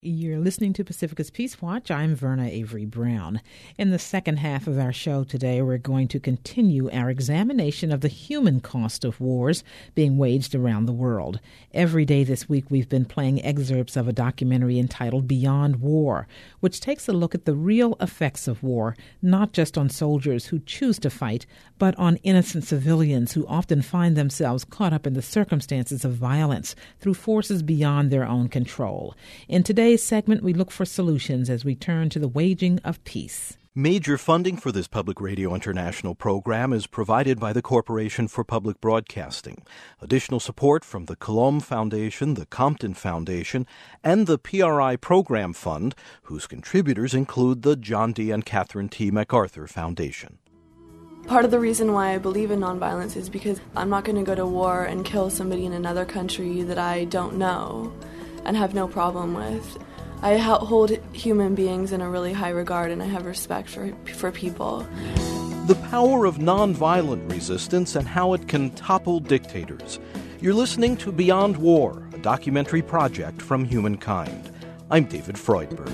You're listening to Pacifica's Peace Watch. I'm Verna Avery Brown. In the second half of our show today, we're going to continue our examination of the human cost of wars being waged around the world. Every day this week, we've been playing excerpts of a documentary entitled Beyond War, which takes a look at the real effects of war, not just on soldiers who choose to fight, but on innocent civilians who often find themselves caught up in the circumstances of violence through forces beyond their own control. In today's segment, we look for solutions as we turn to the waging of peace. Major funding for this Public Radio International program is provided by the Corporation for Public Broadcasting. Additional support from the Colomb Foundation, the Compton Foundation, and the PRI Program Fund, whose contributors include the John D. and Catherine T. MacArthur Foundation. Part of the reason why I believe in nonviolence is because I'm not going to go to war and kill somebody in another country that I don't know and have no problem with. I hold human beings in a really high regard, and I have respect for people. The power of nonviolent resistance and how it can topple dictators. You're listening to Beyond War, a documentary project from Humankind. I'm David Freudberg.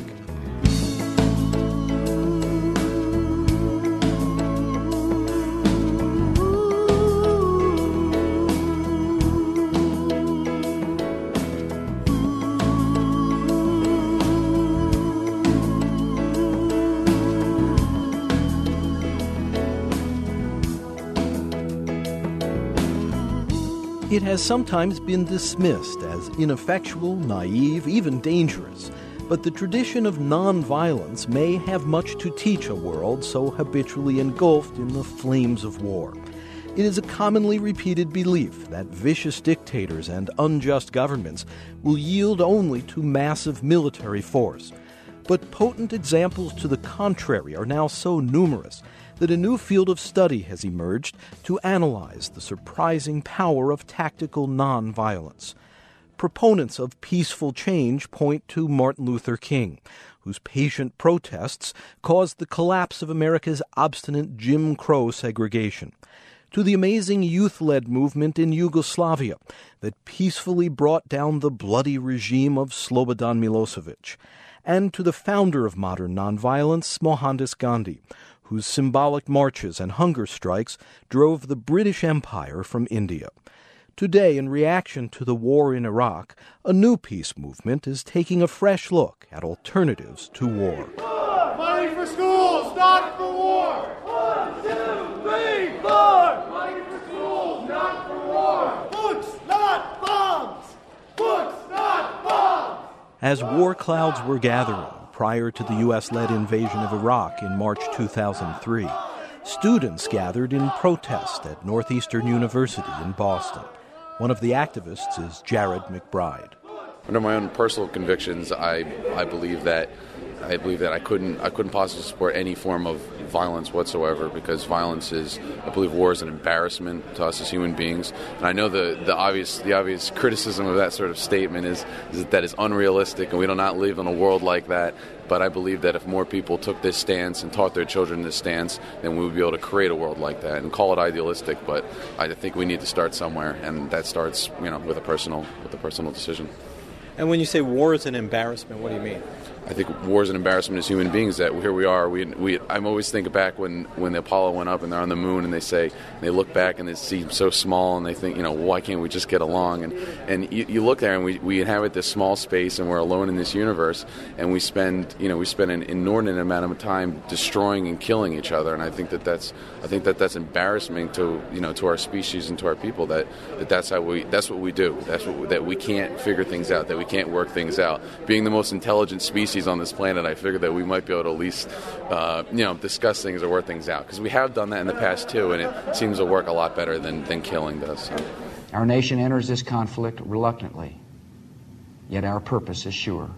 It has sometimes been dismissed as ineffectual, naive, even dangerous. But the tradition of nonviolence may have much to teach a world so habitually engulfed in the flames of war. It is a commonly repeated belief that vicious dictators and unjust governments will yield only to massive military force. But potent examples to the contrary are now so numerous that a new field of study has emerged to analyze the surprising power of tactical nonviolence. Proponents of peaceful change point to Martin Luther King, whose patient protests caused the collapse of America's obstinate Jim Crow segregation, to the amazing youth-led movement in Yugoslavia that peacefully brought down the bloody regime of Slobodan Milosevic, and to the founder of modern nonviolence, Mohandas Gandhi, whose symbolic marches and hunger strikes drove the British Empire from India. Today, in reaction to the war in Iraq, a new peace movement is taking a fresh look at alternatives to war. Money for schools, not for war! 1, 2, 3, 4! Money for schools, not for war! Books, not bombs! Books, not bombs! As war clouds were gathering prior to the U.S.-led invasion of Iraq in March 2003, students gathered in protest at Northeastern University in Boston. One of the activists is Jared McBride. Under my own personal convictions, I believe that I couldn't possibly support any form of violence whatsoever, because violence is, I believe war is an embarrassment to us as human beings. And I know the obvious criticism of that sort of statement is that it's unrealistic and we do not live in a world like that. But I believe that if more people took this stance and taught their children this stance, then we would be able to create a world like that. And call it idealistic, but I think we need to start somewhere, and that starts, with a personal decision. And when you say war is an embarrassment, what do you mean? I think war is an embarrassment as human beings. That here we are. I'm always thinking back when the Apollo went up and they're on the moon, and they look back and it seems so small, and they think, why can't we just get along? And you look there and we inhabit this small space, and we're alone in this universe, and we spend an inordinate amount of time destroying and killing each other. And I think that's embarrassing to our species and to our people. That's what we do. That we can't figure things out. That we can't work things out. Being the most intelligent species on this planet, I figured that we might be able to at least, discuss things or work things out. Because we have done that in the past, too, and it seems to work a lot better than killing does. So. Our nation enters this conflict reluctantly, yet our purpose is sure.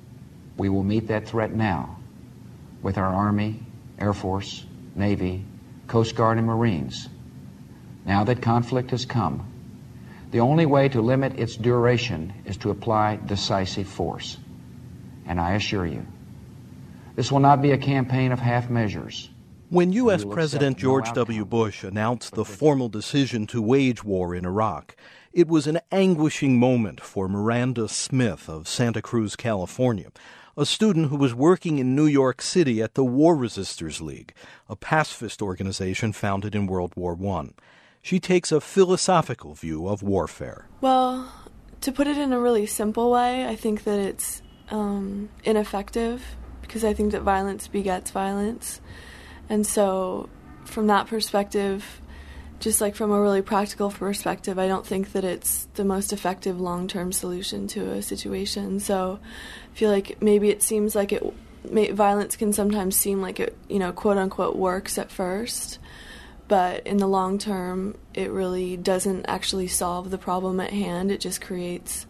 We will meet that threat now with our Army, Air Force, Navy, Coast Guard, and Marines. Now that conflict has come, the only way to limit its duration is to apply decisive force. And I assure you, this will not be a campaign of half measures. When U.S. President George W. Bush announced the formal decision to wage war in Iraq, it was an anguishing moment for Miranda Smith of Santa Cruz, California, a student who was working in New York City at the War Resisters League, a pacifist organization founded in World War I. She takes a philosophical view of warfare. Well, to put it in a really simple way, I think that it's ineffective, because I think that violence begets violence. And so from that perspective, just like from a really practical perspective, I don't think that it's the most effective long-term solution to a situation. So I feel like maybe it seems like violence can sometimes seem like it, quote-unquote works at first, but in the long term, it really doesn't actually solve the problem at hand. It just creates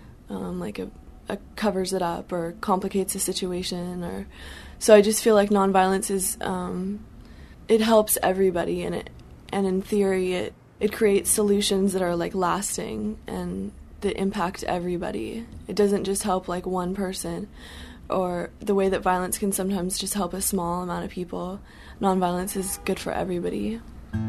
covers it up or complicates the situation. So I just feel like nonviolence is, it helps everybody, and in theory it creates solutions that are like lasting and that impact everybody. It doesn't just help like one person, or the way that violence can sometimes just help a small amount of people. Nonviolence is good for everybody.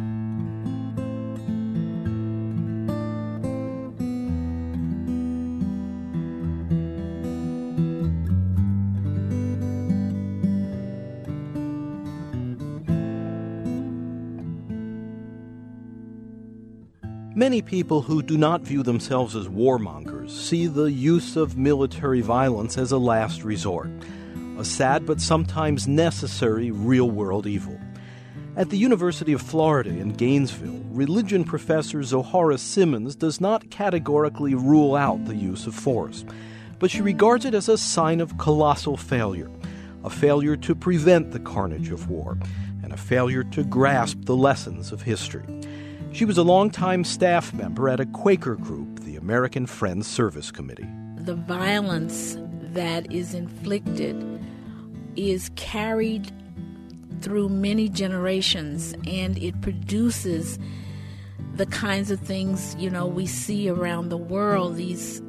Many people who do not view themselves as warmongers see the use of military violence as a last resort, a sad but sometimes necessary real-world evil. At the University of Florida in Gainesville, religion professor Zohara Simmons does not categorically rule out the use of force, but she regards it as a sign of colossal failure, a failure to prevent the carnage of war, and a failure to grasp the lessons of history. She was a longtime staff member at a Quaker group, the American Friends Service Committee. The violence that is inflicted is carried through many generations, and it produces the kinds of things, we see around the world, these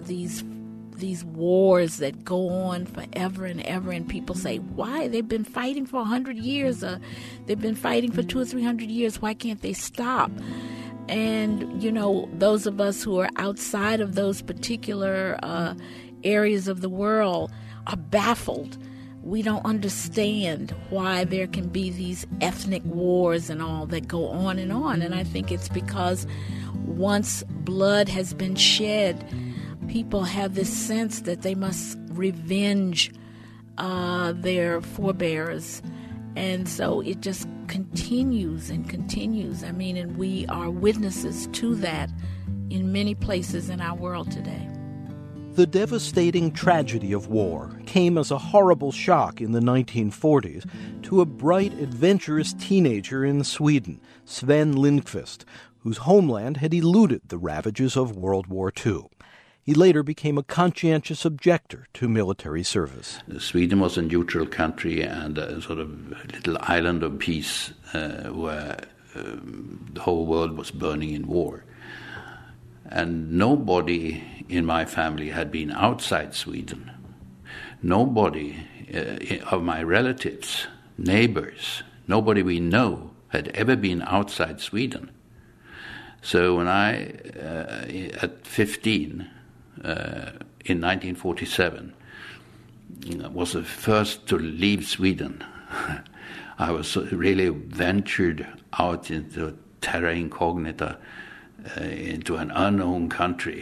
wars that go on forever and ever, and people say, why? They've been fighting for 100 years, they've been fighting for 200 or 300 years, why can't they stop? And, those of us who are outside of those particular areas of the world are baffled. We don't understand why there can be these ethnic wars and all that go on. And I think it's because once blood has been shed, people have this sense that they must revenge their forebears. And so it just continues and continues. And we are witnesses to that in many places in our world today. The devastating tragedy of war came as a horrible shock in the 1940s to a bright, adventurous teenager in Sweden, Sven Lindqvist, whose homeland had eluded the ravages of World War II. He later became a conscientious objector to military service. Sweden was a neutral country and a sort of little island of peace where the whole world was burning in war. And nobody in my family had been outside Sweden. Nobody of my relatives, neighbors, nobody we know had ever been outside Sweden. So when I, at 15, in 1947, was the first to leave Sweden, I was really ventured out into terra incognita, into an unknown country.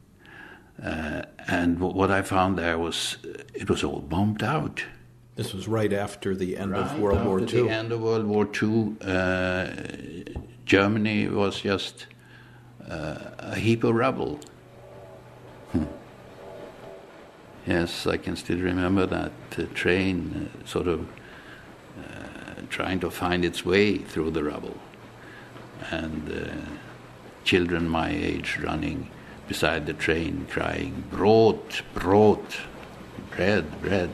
And what I found there was, it was all bombed out. This was right after the end of World War II. After the end of World War II, Germany was just a heap of rubble. Yes, I can still remember that train sort of trying to find its way through the rubble. And children my age running beside the train crying, "Brot, brot, bread, bread."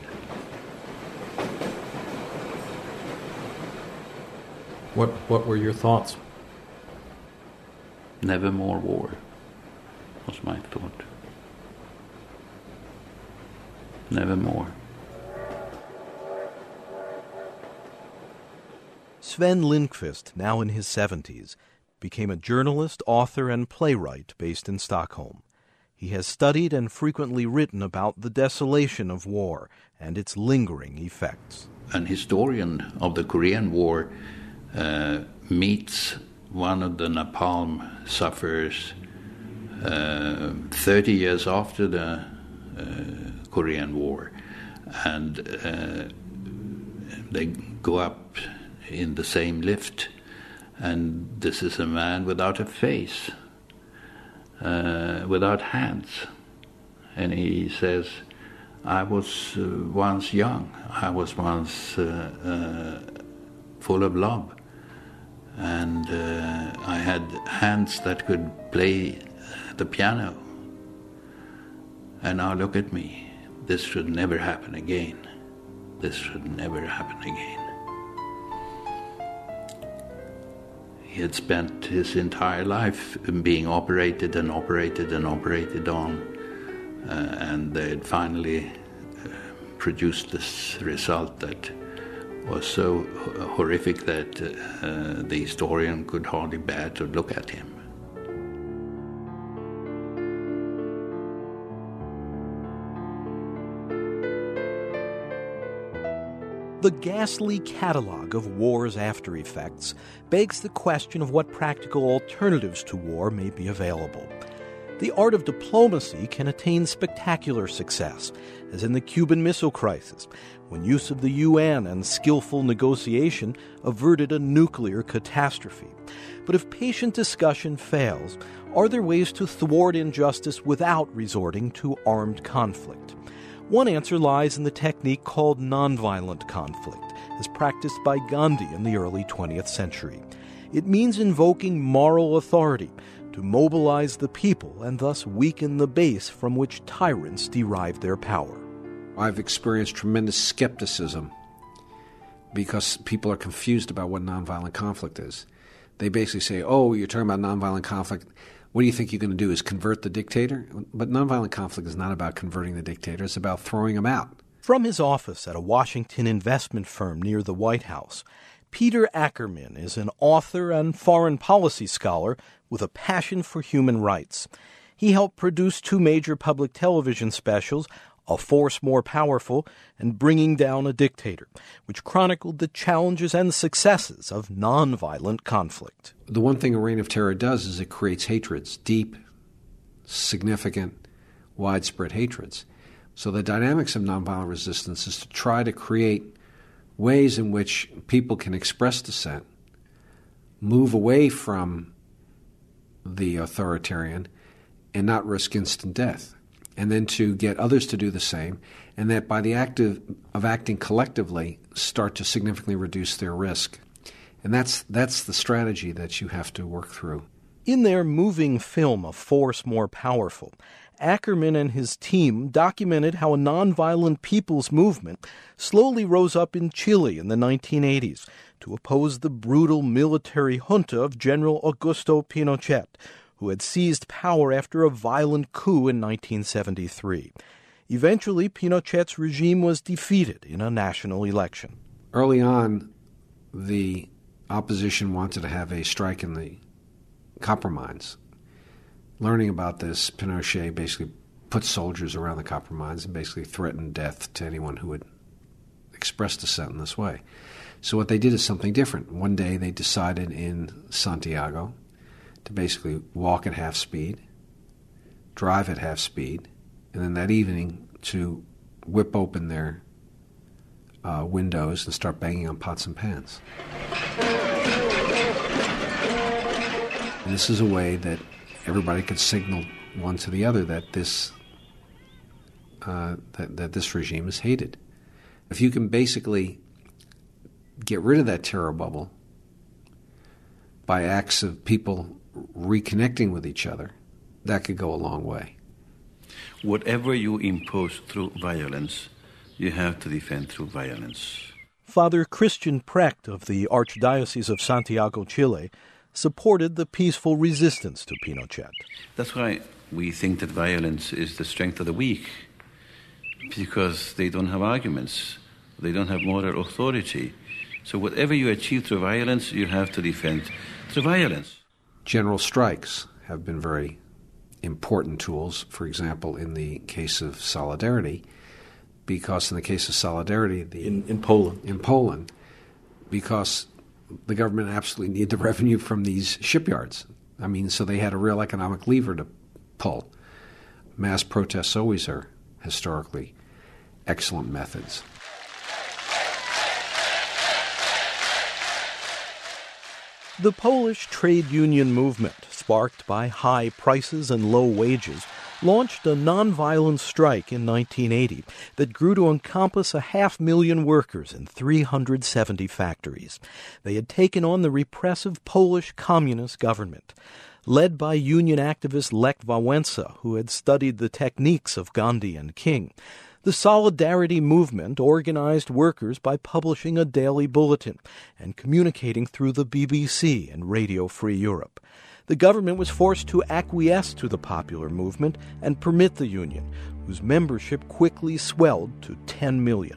What were your thoughts? Never more war was my thought. Never more. Sven Lindqvist, now in his 70s, became a journalist, author, and playwright based in Stockholm. He has studied and frequently written about the desolation of war and its lingering effects. An historian of the Korean War meets one of the napalm sufferers 30 years after the Korean War, and they go up in the same lift, and this is a man without a face, without hands, and he says, I was once young, I was once full of love, and I had hands that could play the piano, and now look at me. This should never happen again. This should never happen again. He had spent his entire life being operated and operated and operated on, and they had finally produced this result that was so horrific that the historian could hardly bear to look at him. The ghastly catalog of war's after effects begs the question of what practical alternatives to war may be available. The art of diplomacy can attain spectacular success, as in the Cuban Missile Crisis, when use of the UN and skillful negotiation averted a nuclear catastrophe. But if patient discussion fails, are there ways to thwart injustice without resorting to armed conflict? One answer lies in the technique called nonviolent conflict, as practiced by Gandhi in the early 20th century. It means invoking moral authority to mobilize the people and thus weaken the base from which tyrants derive their power. I've experienced tremendous skepticism because people are confused about what nonviolent conflict is. They basically say, oh, you're talking about nonviolent conflict. What do you think you're going to do, is convert the dictator? But nonviolent conflict is not about converting the dictator. It's about throwing him out. From his office at a Washington investment firm near the White House, Peter Ackerman is an author and foreign policy scholar with a passion for human rights. He helped produce 2 major public television specials, A Force More Powerful and Bringing Down a Dictator, which chronicled the challenges and successes of nonviolent conflict. The one thing a reign of terror does is it creates hatreds, deep, significant, widespread hatreds. So the dynamics of nonviolent resistance is to try to create ways in which people can express dissent, move away from the authoritarian, and not risk instant death, and then to get others to do the same, and that by the act of acting collectively, start to significantly reduce their risk. And that's the strategy that you have to work through. In their moving film, A Force More Powerful, Ackerman and his team documented how a nonviolent people's movement slowly rose up in Chile in the 1980s to oppose the brutal military junta of General Augusto Pinochet, who had seized power after a violent coup in 1973. Eventually, Pinochet's regime was defeated in a national election. Early on, the opposition wanted to have a strike in the copper mines. Learning about this, Pinochet basically put soldiers around the copper mines and basically threatened death to anyone who would express dissent in this way. So what they did is something different. One day they decided in Santiago to basically walk at half speed, drive at half speed, and then that evening to whip open their windows and start banging on pots and pans. And this is a way that everybody could signal one to the other that this regime is hated. If you can basically get rid of that terror bubble by acts of people reconnecting with each other, that could go a long way. Whatever you impose through violence, you have to defend through violence. Father Christian Precht of the Archdiocese of Santiago, Chile, supported the peaceful resistance to Pinochet. That's why we think that violence is the strength of the weak, because they don't have arguments, they don't have moral authority, So whatever you achieve through violence, you have to defend through violence. General strikes have been very important tools, for example, in the case of Solidarity, because in the case of Solidarity, in Poland, because the government absolutely needed the revenue from these shipyards. I mean, so they had a real economic lever to pull. Mass protests always are historically excellent methods. The Polish trade union movement, sparked by high prices and low wages, launched a nonviolent strike in 1980 that grew to encompass 500,000 workers in 370 factories. They had taken on the repressive Polish communist government. Led by union activist Lech Wałęsa, who had studied the techniques of Gandhi and King, the Solidarity movement organized workers by publishing a daily bulletin and communicating through the BBC and Radio Free Europe. The government was forced to acquiesce to the popular movement and permit the union, whose membership quickly swelled to 10 million.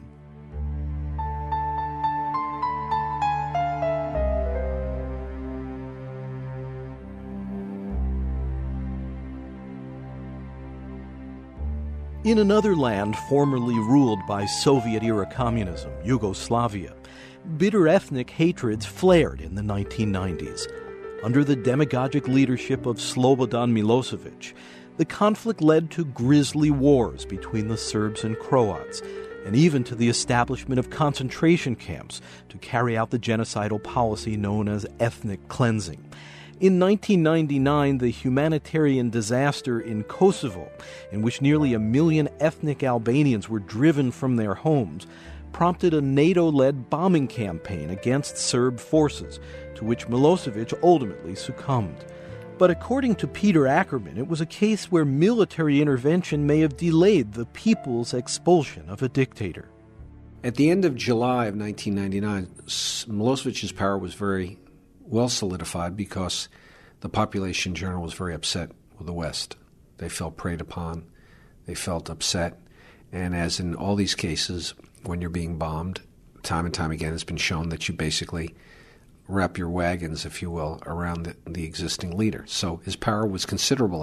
In another land formerly ruled by Soviet-era communism, Yugoslavia, bitter ethnic hatreds flared in the 1990s. Under the demagogic leadership of Slobodan Milosevic, the conflict led to grisly wars between the Serbs and Croats, and even to the establishment of concentration camps to carry out the genocidal policy known as ethnic cleansing. In 1999, the humanitarian disaster in Kosovo, in which nearly 1 million ethnic Albanians were driven from their homes, prompted a NATO-led bombing campaign against Serb forces, to which Milosevic ultimately succumbed. But according to Peter Ackerman, it was a case where military intervention may have delayed the people's expulsion of a dictator. At the end of July of 1999, Milosevic's power was very well solidified because the population in general was very upset with the West. They felt preyed upon, they felt upset, and as in all these cases, when you're being bombed, time and time again it's been shown that you basically wrap your wagons, if you will, around the existing leader. So his power was considerable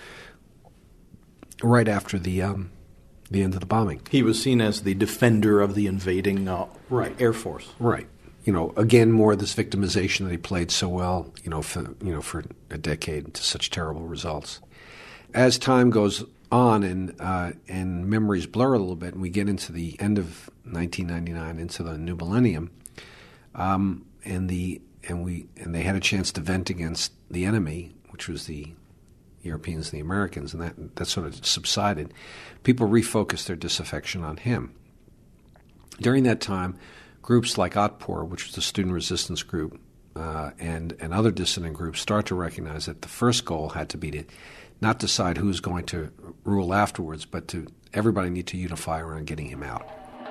right after the end of the bombing. He was seen as the defender of the invading Air Force. Right. Again, more of this victimization that he played so well, for a decade to such terrible results. As time goes on and memories blur a little bit, and we get into the end of 1999, into the new millennium, and they had a chance to vent against the enemy, which was the Europeans and the Americans, and that sort of subsided. People refocused their disaffection on him. During that time, groups like Otpor, which was the student resistance group, and other dissident groups start to recognize that the first goal had to be to not decide who's going to rule afterwards, but to everybody need to unify around getting him out.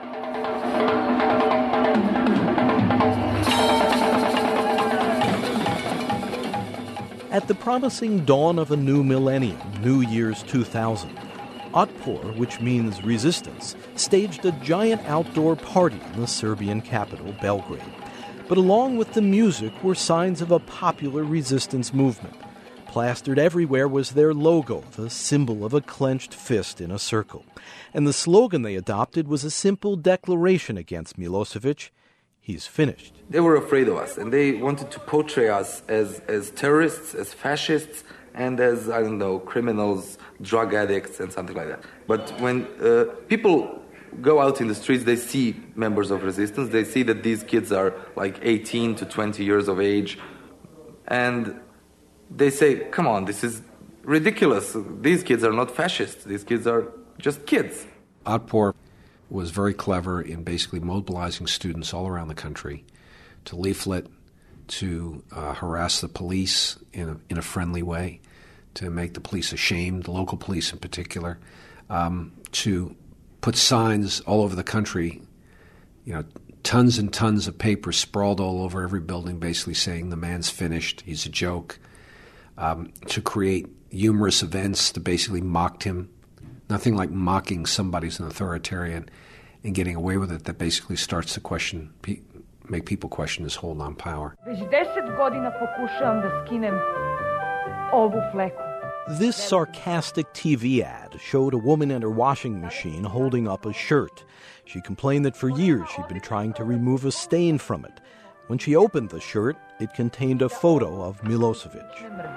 At the promising dawn of a new millennium, New Year's 2000, Otpor, which means resistance, staged a giant outdoor party in the Serbian capital, Belgrade. But along with the music were signs of a popular resistance movement. Plastered everywhere was their logo, the symbol of a clenched fist in a circle. And the slogan they adopted was a simple declaration against Milosevic: he's finished. They were afraid of us, and they wanted to portray us as terrorists, as fascists, and as, criminals, drug addicts, and something like that. But when people go out in the streets, they see members of resistance, they see that these kids are like 18 to 20 years of age, and they say, come on, this is ridiculous. These kids are not fascists. These kids are just kids. Otpor was very clever in basically mobilizing students all around the country to leaflet, to harass the police in a friendly way, to make the police ashamed, the local police in particular, to put signs all over the country, tons and tons of paper sprawled all over every building basically saying the man's finished, he's a joke, to create humorous events to basically mock him. Nothing like mocking somebody who's an authoritarian and getting away with it that basically starts to question make people question his hold on power. Već 10 godina pokušavam da skinem ovu fleku. This sarcastic TV ad showed a woman and her washing machine holding up a shirt. She complained that for years she'd been trying to remove a stain from it. When she opened the shirt, it contained a photo of Milosevic.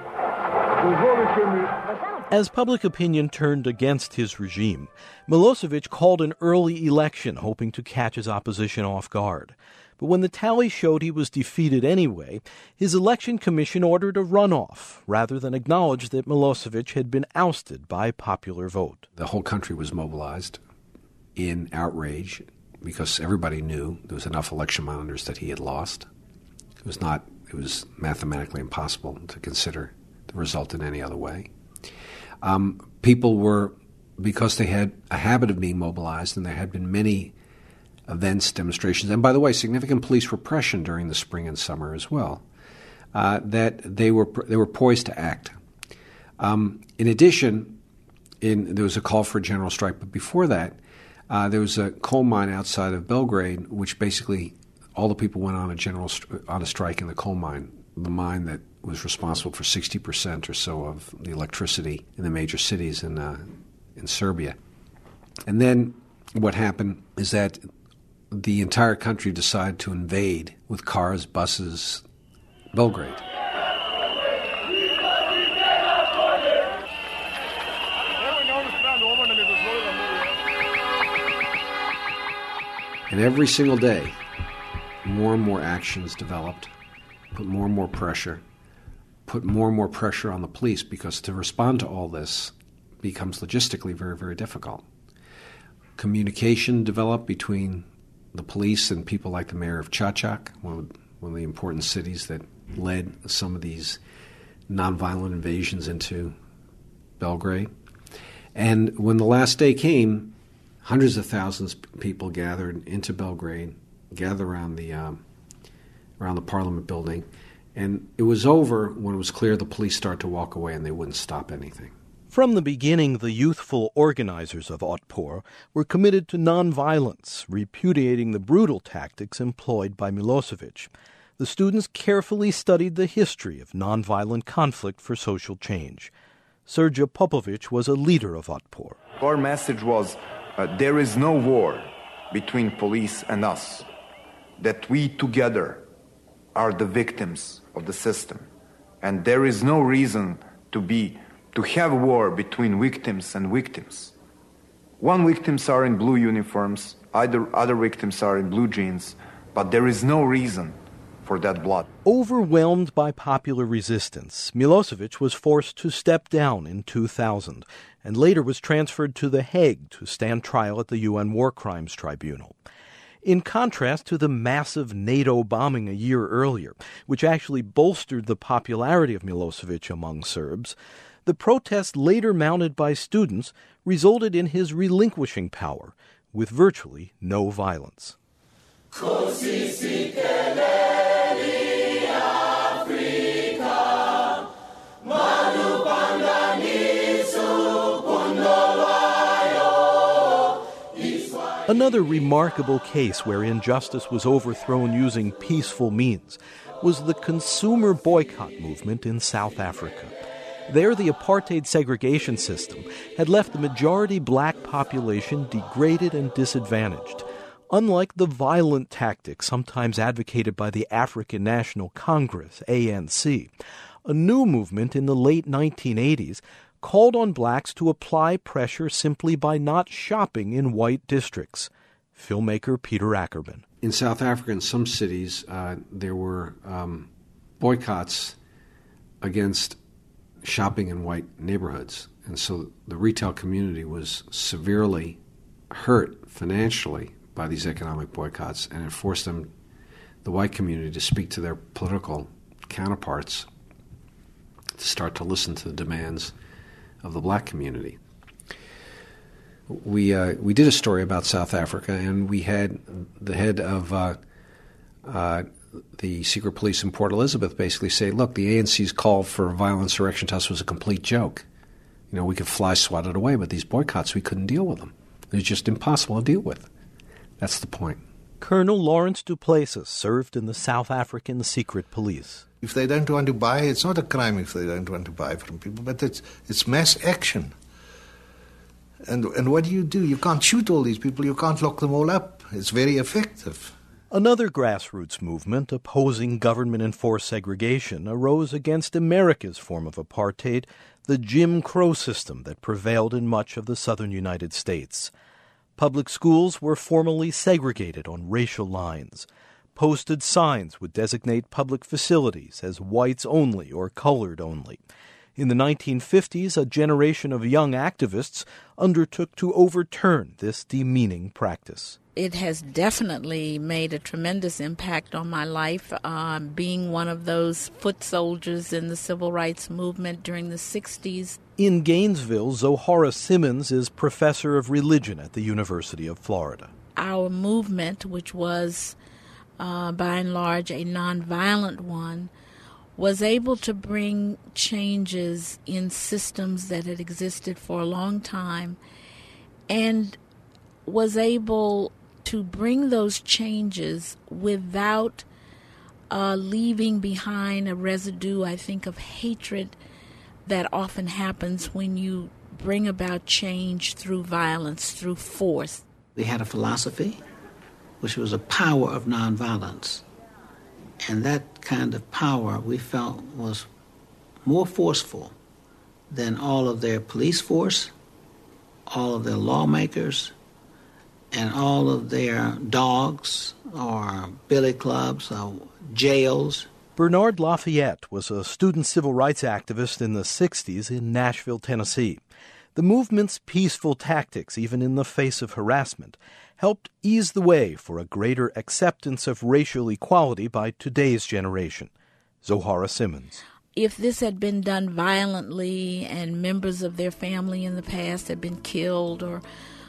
As public opinion turned against his regime, Milosevic called an early election, hoping to catch his opposition off guard. But when the tally showed he was defeated anyway, his election commission ordered a runoff, rather than acknowledge that Milosevic had been ousted by popular vote. The whole country was mobilized in outrage because everybody knew there was enough election monitors that he had lost. It was mathematically impossible to consider the result in any other way. People were, because they had a habit of being mobilized, and there had been many events, demonstrations, and by the way, significant police repression during the spring and summer as well, that they were poised to act. In addition, there was a call for a general strike, but before that, there was a coal mine outside of Belgrade, which basically all the people went on a strike in the coal mine, the mine that was responsible for 60% or so of the electricity in the major cities in Serbia. And then what happened is that the entire country decided to invade with cars, buses, Belgrade. And every single day, more and more actions developed, put more and more pressure on the police, because to respond to all this becomes logistically very, very difficult. Communication developed between the police and people like the mayor of Čačak, one of the important cities that led some of these nonviolent invasions into Belgrade. And when the last day came, hundreds of thousands of people gathered into Belgrade, gathered around the Parliament building, and it was over when it was clear the police started to walk away and they wouldn't stop anything. From the beginning, the youthful organizers of Otpor were committed to nonviolence, repudiating the brutal tactics employed by Milosevic. The students carefully studied the history of nonviolent conflict for social change. Srđa Popović was a leader of Otpor. Our message was, there is no war between police and us, that we together are the victims of the system, and there is no reason to have war between victims and victims. One victims are in blue uniforms, other victims are in blue jeans, but there is no reason for that blood. Overwhelmed by popular resistance, Milosevic was forced to step down in 2000 and later was transferred to The Hague to stand trial at the UN War Crimes Tribunal. In contrast to the massive NATO bombing a year earlier, which actually bolstered the popularity of Milosevic among Serbs, the protests later mounted by students resulted in his relinquishing power, with virtually no violence. Another remarkable case where injustice was overthrown using peaceful means was the consumer boycott movement in South Africa. There, the apartheid segregation system had left the majority black population degraded and disadvantaged. Unlike the violent tactics sometimes advocated by the African National Congress, ANC, a new movement in the late 1980s called on blacks to apply pressure simply by not shopping in white districts. Filmmaker Peter Ackerman. In South Africa, in some cities, there were boycotts against shopping in white neighborhoods. And so the retail community was severely hurt financially by these economic boycotts, and it forced them, the white community, to speak to their political counterparts, to start to listen to the demands of the black community. We did a story about South Africa, and we had the head of the secret police in Port Elizabeth basically say, look, the ANC's call for a violent insurrection to us was a complete joke. You know, we could fly swat it away, but these boycotts, we couldn't deal with them. It was just impossible to deal with. That's the point. Colonel Lawrence Duplessis served in the South African Secret Police. If they don't want to buy, it's not a crime if they don't want to buy from people, but it's mass action. And what do? You can't shoot all these people, you can't lock them all up. It's very effective. Another grassroots movement opposing government-enforced segregation arose against America's form of apartheid, the Jim Crow system that prevailed in much of the southern United States. Public schools were formally segregated on racial lines. Posted signs would designate public facilities as whites only or colored only. In the 1950s, a generation of young activists undertook to overturn this demeaning practice. It has definitely made a tremendous impact on my life, being one of those foot soldiers in the civil rights movement during the 60s. In Gainesville, Zohara Simmons is professor of religion at the University of Florida. Our movement, which was by and large a nonviolent one, was able to bring changes in systems that had existed for a long time and was able to bring those changes without leaving behind a residue, I think, of hatred that often happens when you bring about change through violence, through force. They had a philosophy which was a power of nonviolence. And that kind of power we felt was more forceful than all of their police force, all of their lawmakers, and all of their dogs or billy clubs or jails. Bernard Lafayette was a student civil rights activist in the 60s in Nashville, Tennessee. The movement's peaceful tactics, even in the face of harassment, helped ease the way for a greater acceptance of racial equality by today's generation. Zohara Simmons. If this had been done violently and members of their family in the past had been killed or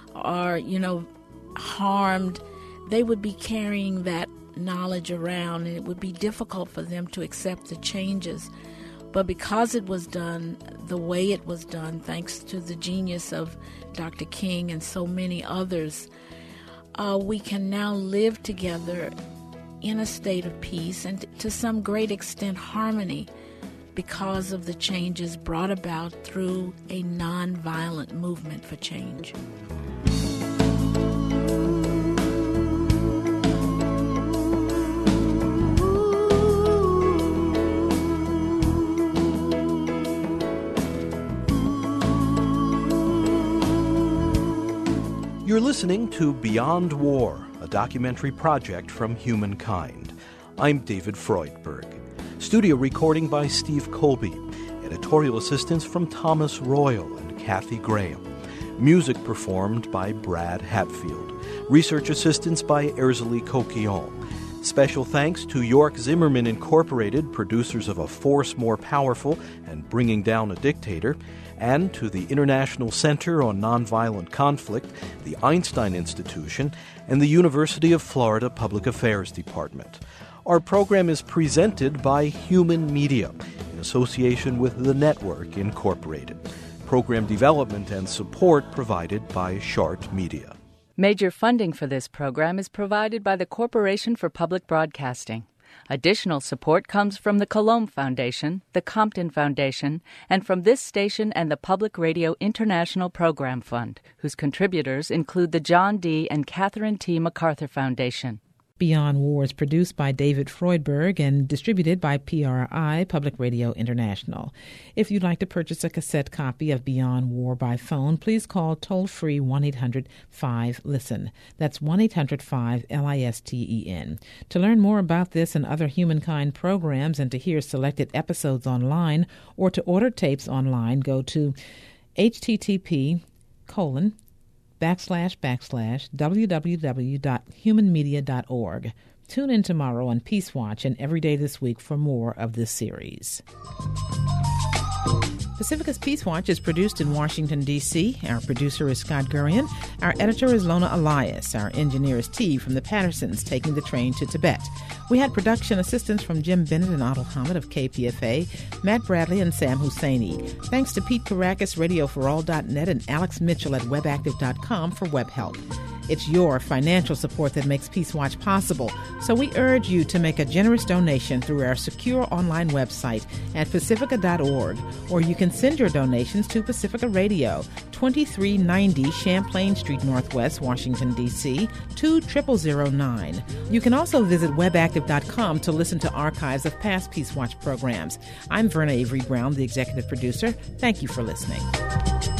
harmed, they would be carrying that knowledge around, and it would be difficult for them to accept the changes. But because it was done the way it was done, thanks to the genius of Dr. King and so many others, we can now live together in a state of peace and to some great extent harmony because of the changes brought about through a nonviolent movement for change. You're listening to Beyond War, a documentary project from Humankind. I'm David Freudberg. Studio recording by Steve Colby. Editorial assistance from Thomas Royal and Kathy Graham. Music performed by Brad Hatfield. Research assistance by Erzalie Coquillon. Special thanks to York Zimmerman Incorporated, producers of A Force More Powerful and Bringing Down a Dictator, and to the International Center on Nonviolent Conflict, the Einstein Institution, and the University of Florida Public Affairs Department. Our program is presented by Human Media in association with The Network Incorporated. Program development and support provided by Chart Media. Major funding for this program is provided by the Corporation for Public Broadcasting. Additional support comes from the Colomb Foundation, the Compton Foundation, and from this station and the Public Radio International Program Fund, whose contributors include the John D. and Catherine T. MacArthur Foundation. Beyond War is produced by David Freudberg and distributed by PRI, Public Radio International. If you'd like to purchase a cassette copy of Beyond War by phone, please call toll-free 1-800-5-LISTEN. That's 1-800-5-LISTEN. To learn more about this and other Humankind programs and to hear selected episodes online or to order tapes online, go to http://www.humanmedia.org. Tune in tomorrow on Peace Watch and every day this week for more of this series. Pacifica's Peace Watch is produced in Washington, D.C. Our producer is Scott Gurian. Our editor is Lona Elias. Our engineer is T from the Pattersons, taking the train to Tibet. We had production assistance from Jim Bennett and Adil Hamid of KPFA, Matt Bradley and Sam Husseini. Thanks to Pete Caracas, RadioForAll.net, and Alex Mitchell at WebActive.com for web help. It's your financial support that makes Peace Watch possible, so we urge you to make a generous donation through our secure online website at pacifica.org, or you can send your donations to Pacifica Radio, 2390 Champlain Street Northwest, Washington, D.C., 20009. You can also visit webactive.com to listen to archives of past Peace Watch programs. I'm Verna Avery Brown, the executive producer. Thank you for listening.